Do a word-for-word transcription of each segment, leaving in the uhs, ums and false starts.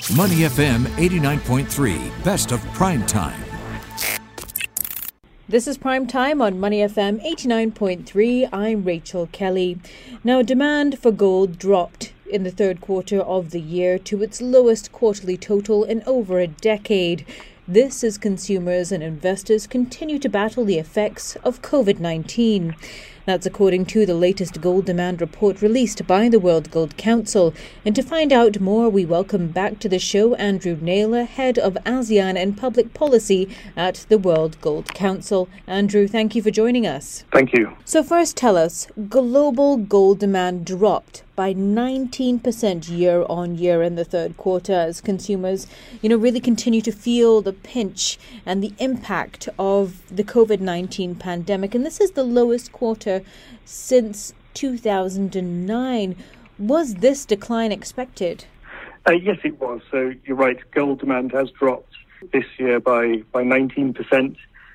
Money F M eighty-nine point three, best of prime time. This is Prime Time on Money F M eighty-nine point three. I'm Rachel Kelly. Now, demand for gold dropped in the third quarter of the year to its lowest quarterly total in over a decade. This as consumers and investors continue to battle the effects of covid nineteen. That's according to the latest gold demand report released by the World Gold Council. And to find out more, we welcome back to the show Andrew Naylor, Head of ASEAN and Public Policy at the World Gold Council. Andrew, thank you for joining us. Thank you. So first tell us, global gold demand dropped by nineteen percent year on year in the third quarter as consumers, you know, really continue to feel the pinch and the impact of the covid nineteen pandemic. And this is the lowest quarter since two thousand nine. Was this decline expected? Uh, yes, it was. So you're right, gold demand has dropped this year by, by nineteen percent.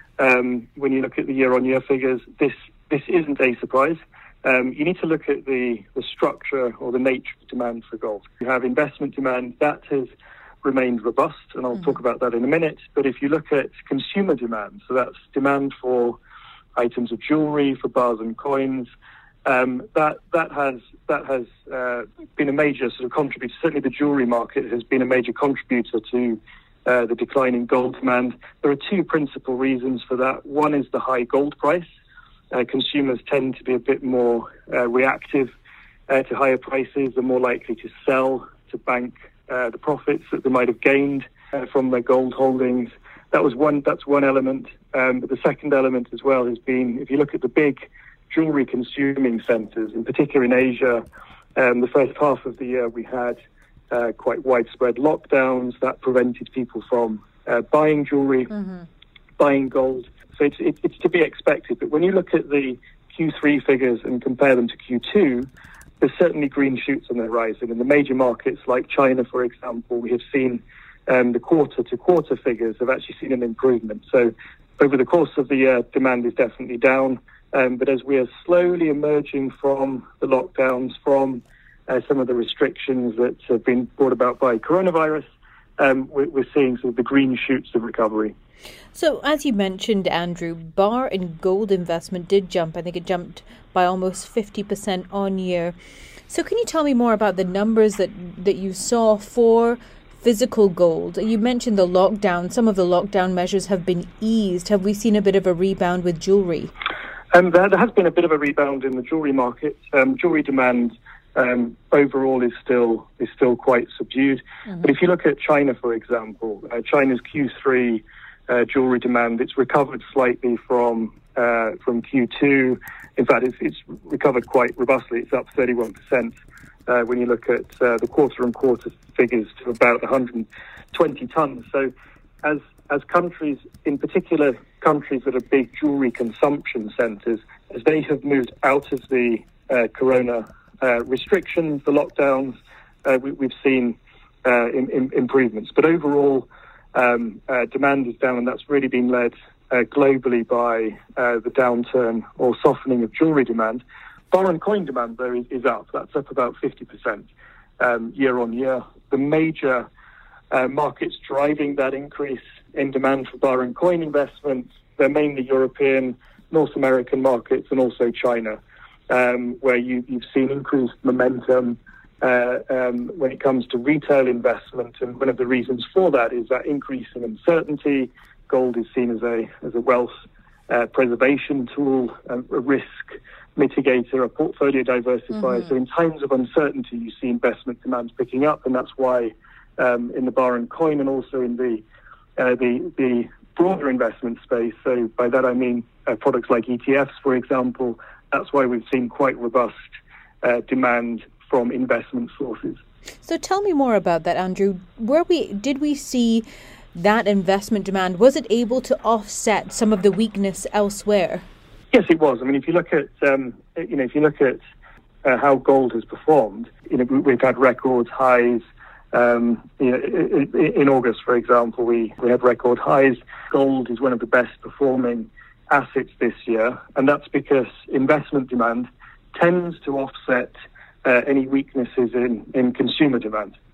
Um, when you look at the year-on-year figures, this, this isn't a surprise. Um, you need to look at the, the structure or the nature of demand for gold. You have investment demand, that has remained robust, and I'll mm-hmm. talk about that in a minute. But if you look at consumer demand, so that's demand for items of jewellery, for bars and coins, um, that that has that has uh, been a major sort of contributor. Certainly the jewellery market has been a major contributor to uh, the decline in gold demand. There are two principal reasons for that. One is the high gold price. Uh, consumers tend to be a bit more uh, reactive uh, to higher prices. They're more likely to sell, to bank uh, the profits that they might have gained uh, from their gold holdings. That was one. That's one element. Um, but the second element as well has been, if you look at the big jewellery consuming centres, in particular in Asia, um, the first half of the year we had uh, quite widespread lockdowns that prevented people from uh, buying jewellery, mm-hmm. buying gold. So it's, it, it's to be expected. But when you look at the Q three figures and compare them to Q two, there's certainly green shoots on the horizon. In the major markets like China, for example, we have seen um, the quarter-to-quarter figures have actually seen an improvement. So over the course of the year, demand is definitely down. Um, but as we are slowly emerging from the lockdowns, from uh, some of the restrictions that have been brought about by coronavirus, um, we're, we're seeing sort of the green shoots of recovery. So, as you mentioned, Andrew, bar and gold investment did jump. I think it jumped by almost fifty percent on year. So can you tell me more about the numbers that, that you saw for physical gold? You mentioned the lockdown. Some of the lockdown measures have been eased. Have we seen a bit of a rebound with jewellery? Um, there, there has been a bit of a rebound in the jewellery market. Um, jewellery demand um, overall is still is still quite subdued. Mm-hmm. But if you look at China, for example, uh, China's Q three Uh, jewellery demand, it's recovered slightly from uh, from Q two. In fact, it's, it's recovered quite robustly. It's up thirty-one percent uh, when you look at uh, the quarter-on-quarter figures to about one hundred twenty tonnes. So as as countries, in particular countries that are big jewellery consumption centres, as they have moved out of the uh, corona uh, restrictions, the lockdowns, uh, we, we've seen uh, in, in improvements. But overall, Um, uh, demand is down, and that's really been led uh, globally by uh, the downturn or softening of jewellery demand. Bar and coin demand, though, is, is up. That's up about fifty percent um, year on year. The major uh, markets driving that increase in demand for bar and coin investments, they're mainly European, North American markets, and also China, um, where you, you've seen increased momentum Uh, um, when it comes to retail investment, and one of the reasons for that is that increase in uncertainty. Gold is seen as a as a wealth uh, preservation tool, a, a risk mitigator, a portfolio diversifier. Mm-hmm. So in times of uncertainty, you see investment demands picking up, and that's why um, in the bar and coin, and also in the uh, the the broader investment space. So by that I mean uh, products like E T Fs, for example. That's why we've seen quite robust uh, demand from investment sources. So tell me more about that, Andrew. Where we did we see that investment demand? Was it able to offset some of the weakness elsewhere? Yes, it was. I mean, if you look at um, you know, if you look at uh, how gold has performed, you know, we've had record highs. Um, you know, in August, for example, we we had record highs. Gold is one of the best performing assets this year, and that's because investment demand tends to offset Uh, any weaknesses in, in consumer demand.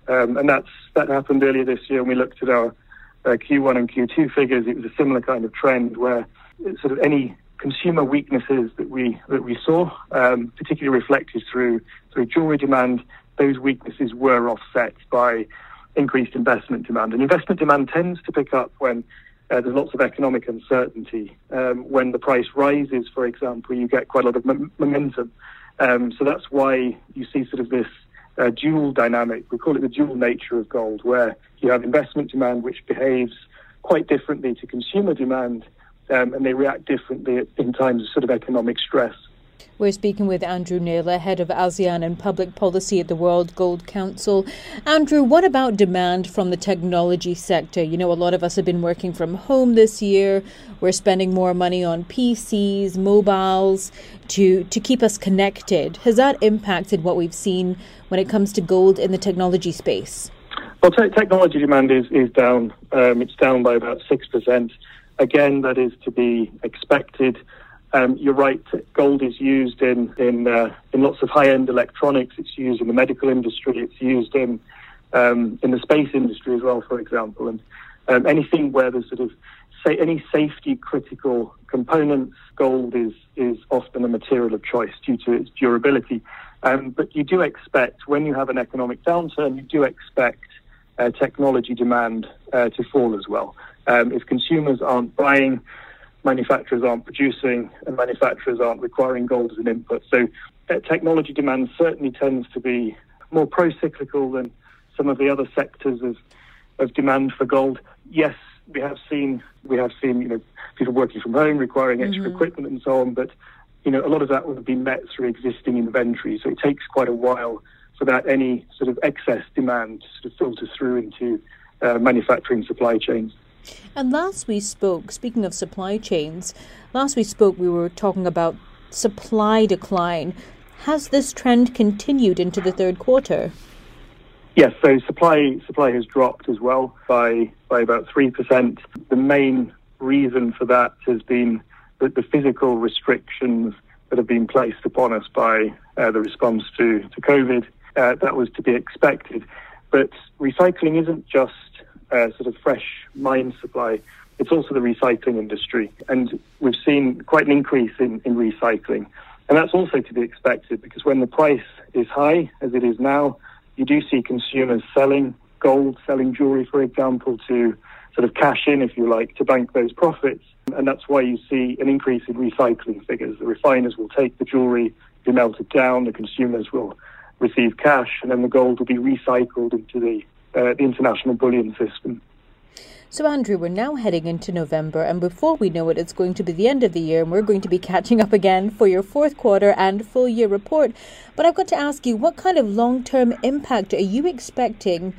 Um, and that's that happened earlier this year when we looked at our uh, Q one and Q two figures. It was a similar kind of trend where sort of any consumer weaknesses that we that we saw, um, particularly reflected through through jewelry demand, those weaknesses were offset by increased investment demand. And investment demand tends to pick up when uh, there's lots of economic uncertainty. Um, when the price rises, for example, you get quite a lot of m- momentum. Um, so that's why you see sort of this uh, dual dynamic. We call it the dual nature of gold, where you have investment demand which behaves quite differently to consumer demand, um, and they react differently in times of sort of economic stress. We're speaking with Andrew Naylor, head of ASEAN and public policy at the World Gold Council. Andrew, what about demand from the technology sector? You know, a lot of us have been working from home this year. We're spending more money on P Cs, mobiles, to, to keep us connected. Has that impacted what we've seen when it comes to gold in the technology space? Well, te- technology demand is, is down. Um, it's down by about six percent. Again, that is to be expected. Um, you're right, gold is used in in, uh, in lots of high-end electronics. It's used in the medical industry. It's used in um, in the space industry as well, for example. And um, anything where there's sort of say any safety-critical components, gold is is often a material of choice due to its durability. Um, but you do expect, when you have an economic downturn, you do expect uh, technology demand uh, to fall as well. Um, if consumers aren't buying, manufacturers aren't producing, and manufacturers aren't requiring gold as an input. So uh, technology demand certainly tends to be more pro-cyclical than some of the other sectors of, of demand for gold. Yes, we have seen we have seen you know people working from home requiring extra mm-hmm. equipment and so on, but you know a lot of that will be met through existing inventory. So it takes quite a while for that any sort of excess demand to sort of filter through into uh, manufacturing supply chains. And last we spoke, speaking of supply chains, last we spoke we were talking about supply decline. Has this trend continued into the third quarter? Yes, so supply supply has dropped as well by by about three percent. The main reason for that has been that the physical restrictions that have been placed upon us by uh, the response to, to COVID. Uh, that was to be expected. But recycling isn't just uh, sort of fresh mine supply. It's also the recycling industry. And we've seen quite an increase in, in recycling. And that's also to be expected because when the price is high, as it is now, you do see consumers selling gold, selling jewelry, for example, to sort of cash in, if you like, to bank those profits. And that's why you see an increase in recycling figures. The refiners will take the jewelry, be melted down, the consumers will receive cash, and then the gold will be recycled into the, uh, the international bullion system. So, Andrew, we're now heading into November, and before we know it, it's going to be the end of the year, and we're going to be catching up again for your fourth quarter and full year report. But I've got to ask you, what kind of long-term impact are you expecting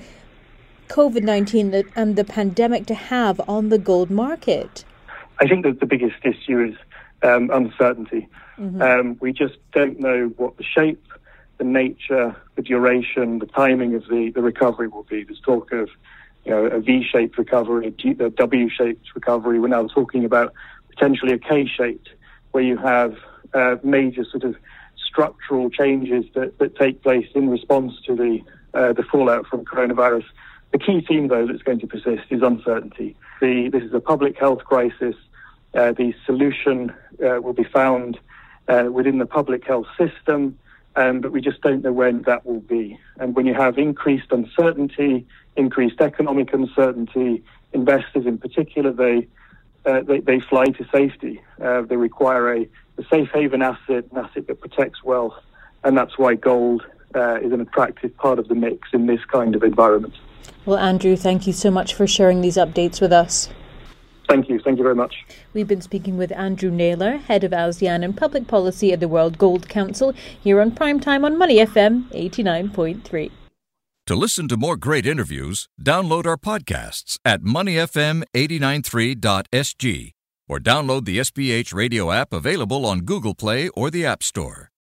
COVID nineteen and the pandemic to have on the gold market? I think that the biggest issue is um, uncertainty. Mm-hmm. Um, we just don't know what the shape, the nature, the duration, the timing of the, the recovery will be. There's talk of you know, a V-shaped recovery, a W-shaped recovery. We're now talking about potentially a K-shaped, where you have uh, major sort of structural changes that, that take place in response to the uh, the fallout from coronavirus. The key theme, though, that's going to persist is uncertainty. The, this is a public health crisis. Uh, the solution uh, will be found uh, within the public health system, um, but we just don't know when that will be. And when you have increased uncertainty, increased economic uncertainty, investors in particular, they uh, they, they fly to safety. Uh, they require a, a safe haven asset, an asset that protects wealth, and that's why gold uh, is an attractive part of the mix in this kind of environment. Well, Andrew, thank you so much for sharing these updates with us. Thank you. Thank you very much. We've been speaking with Andrew Naylor, head of ASEAN and public policy at the World Gold Council, here on Primetime on Money F M eighty-nine point three. To listen to more great interviews, download our podcasts at money f m eight nine three dot s g or download the S B H radio app available on Google Play or the App Store.